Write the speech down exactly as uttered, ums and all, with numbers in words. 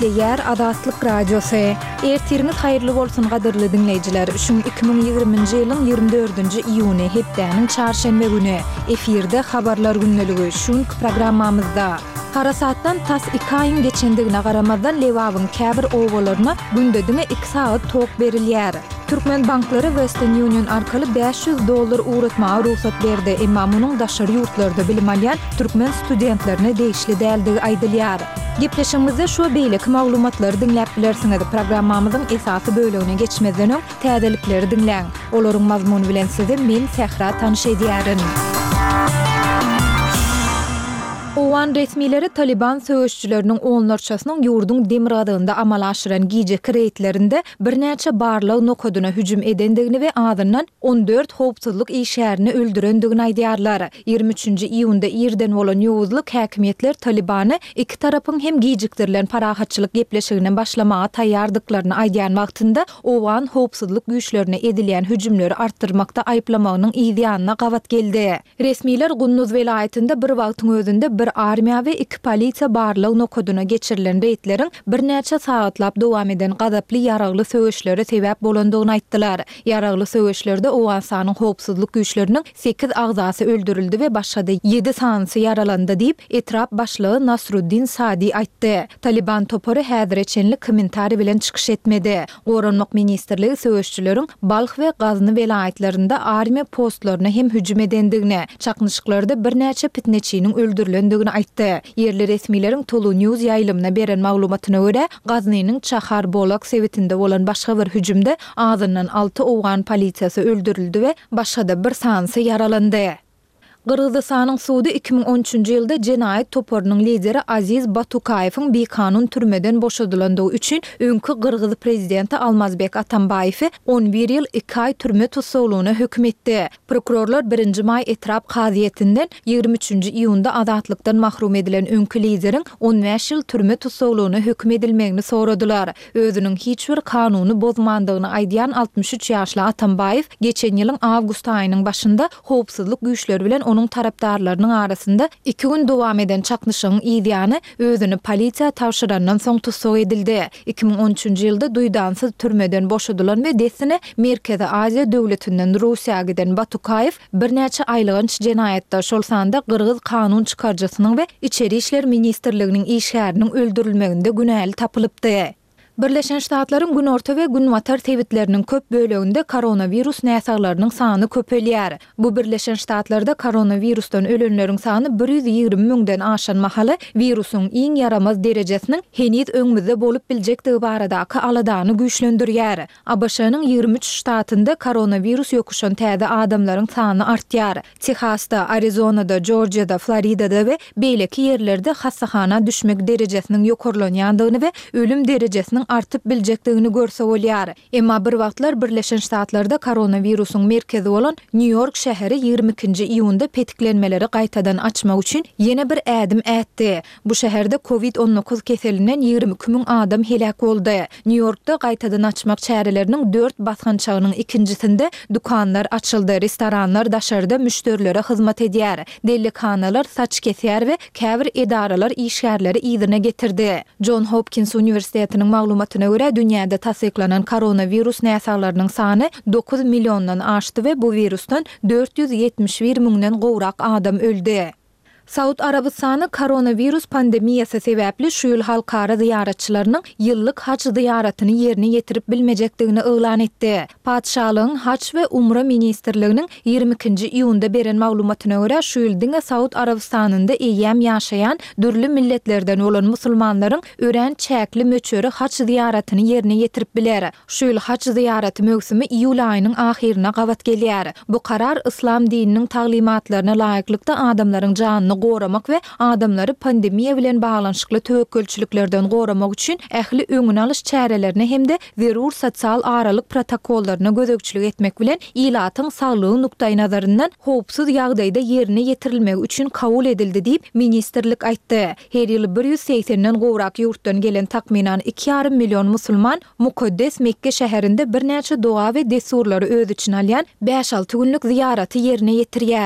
Ýer Azatlyk Radiosu. Ertiriniz haýyrly bolsun gadyrly dinleýijiler. Şuň iki ming ýigrimiji ýylyň ýigrimbi dördünji iýuny hepdäniň çarşembe güni efirde habarlar günneligi şuň programmamyzda. Harasatdan tas iki aýyň geçendigine garamazdan Lewabyň käbir owgalaryna gündediňe iki saat tok berilýär. Türkmen banklary Western Union arkaly beş yüz dollar uğratmağa ruhsat berdi. Emma munyň daşary ýurtlarda bilim alýan türkmen studentlerine değişli däldi aýdylýar. Gepleşigimizde şu beýleki maglumatlary dinläp bilersiňiz. Programmamyzyň esasy bölegine geçmezden öň täzelikleri dinläň. Olaryň mazmuny bilen sizi men Sehra tanyş edýärin. Owan resmileri Taliban söýüşçüleriniň onlarçasynyň ýurdun demir adygynda amal aşyran gijek reýtlerinde birnäçe barlyg nokodyna hüjüm edendigini we adyndan on dört howpsuzlyk işärini öldürendigini aýdýarlar. ýygrimi üçünji iýunda ýerden bolan ýowuzlyk häkimetler Talibany iki tarapyň hem gijekdirilen parahatçylyk gepleşigine başlamaga taýýardyklaryny aýdýan wagtynda Owan howpsuzlyk güýçlerine edilýän hüjümleri artdyrmakda aýplamagynyň ýa-da gawat geldi. Resmiler Gunnuz welaýetinde bir wagtyň özünde bir armiýa we iki polisiýa barlyg nokodyna geçirilen reýtleriň birnäçe saatlap dowam eden gazaply ýaragly söýüşlere sebäp bolandygyny aýtdylar. Ýaragly söýüşlerde Owan sanyň howpsuzlyk güýçleriniň sekiz agzasy öldürildi we başga ýedi sanyny ýaralandy diýip etrap başlygy Nasruddin Sadi aýtdy. Taliban topory häzirçenlik kommentary bilen çykyş etmedi. Goranmak ministrligi söýüşçüleriň Balx we Gazny welaýetlerinde armiýa postlaryna hem hüjüm edendigini, çaknyşyklarda birnäçe pitneçiniň öldürilendigini aýtdy. Yerli resmilerin Tolu News ýaýlymyna beren maglumatyna görä, Gaznynyň Çahar Bolak sewitinde bolan başga bir hüjümde azyndan alty owgan polisiýasy öldürildi we başga bir sanyny ýaralandy. Gırgızstanyň sudy iki ming on üçünji ýylda jenaýat toporunyň lideri Aziz Batukayewiň bekanun türmeden boşadylandygy üçin öňkü Gırgız prezidenti Almazbek Atambayewi on bir ýyl iki aý türme tutsaglygyna hökm etdi. Prokurorlar birinji may etrap kaziýetinden ýygrimi üçünji iýunda azatlykdan mahrum edilen öňkü lideriň on beş ýyl türme tutsaglygyna hökm edilmegini soradylar. Özüniň hiç bir kanuny bozmandygyny aýdýan altmış üç ýaşly Atambayew geçen ýylyň awgust aýynyň başynda howpsuzlyk güýçleri bilen onun tarapdarlarynyň arasynda iki gün dowam eden çaknyşygyň ýa-da özüni polisiýa tawşyrandan soň tutsag edildi. iki ming on üçünji ýylda duýdansyz türmeden boşadylan we desine Merkezi Aziýa döwletinden Russiýa giden Batukayew birnäçe aýlygynç jenaýatda şol sanda Gırgız kanun çykarjysynyň we İçeri işler ministrliginiň işgäriniň öldürilmeginde günäli tapylypdy. Birleşen Ştatlaryň gün orta we gün watar tewitleriniň köp böleginde koronavirus näsaglarynyň sany köpelýär. Bu Birleşen Ştatlarda koronavirusdan ölenleriň sany bir yüz ýygrimi miňden aşan mahaly virusyň iň ýaramaz derejesiniň henüz öňümizde bolup biljektigi baradaky aladany güýçlendirýär. A B Ş'nyň ýygrimi üç ştatynda koronavirus ýokuşan täze adamlaryň sany artýar. Texasda, Arizonada, Georgiada, Floridada we beýleki ýerlerde hassahana düşmek derejesiniň ýokarlanýandygyny we ölüm derejesiniň artyp biljekdigini görse bolýar. Emma bir wagtlar Birleşen Ştatlarda koronavirusyň merkezi bolan New York şäheri ýygrimi ikinji iýunda petiklenmeleri gaýtadan açmak üçin ýene bir ädim ätdi. Bu şäherde covid on dokuz keselinden ýygrimi iki miň adam helak boldy. New Yorkda gaýtadan açmak çäreleriniň dört basgançagynyň ikinjisinde dukanlar açyldy, restoranlar daşarda müşterilere hyzmat edýär. Delikanalar saç kesýär we käbir edaralar işgärleri ýygyna getirdi. John Hopkins Universitetiniň maglumatyna görä dünýäde tasdiklanan koronavirus näsaglarynyň sany dokuz milyondan aşdy we bu virusdan dört yüz ýetmiş bir miňden gowrak adam öldü. Saud Arabistany koronavirus pandemiýasy sebäpli şu ýyl halkara ziyaretçileriniň ýyllyk haç ziyaratyny ýerine ýetirip bilmejekdigini öňlan etdi. Padşalygyň haç we umra ministrliginiň ýygrimi ikinji iýunda beren maglumatyna görä şu ýyldyň Saud Arabistanynda eýem ýaşaýan dürli milletlerden bolan musulmanlaryň ören çäkli möçöri haç ziyaratyny ýerine ýetirip biler. Şu ýyl haç ziyaraty mögsümi iýul aýynyň ahirine gawat gelýär. Bu karar islam dininiň taglimatlaryna laýyklykda adamlaryň janyny goramak we adamlary pandemiýa bilen baglanyşykly töwekelçiliklerden goramak üçin ähli öňüne alyş çärelerini hemde zerur sosial aralyk protokollaryna gözegçilik etmek bilen ilatyň saglygy nukdaý nazaryndan howpsuz ýagdaýda ýerine ýetirilmegi üçin kabul edildi diýip ministrlik aýtdy. Her ýyly bir yüz seksenden gowrak ýurtdan gelen takminan iki ýarym milyon musulman Mukaddes Mekke şäherinde birnäçe doa we desurlary öz içine alýan beş alty günlük ziyaraty ýerine ýetirýär.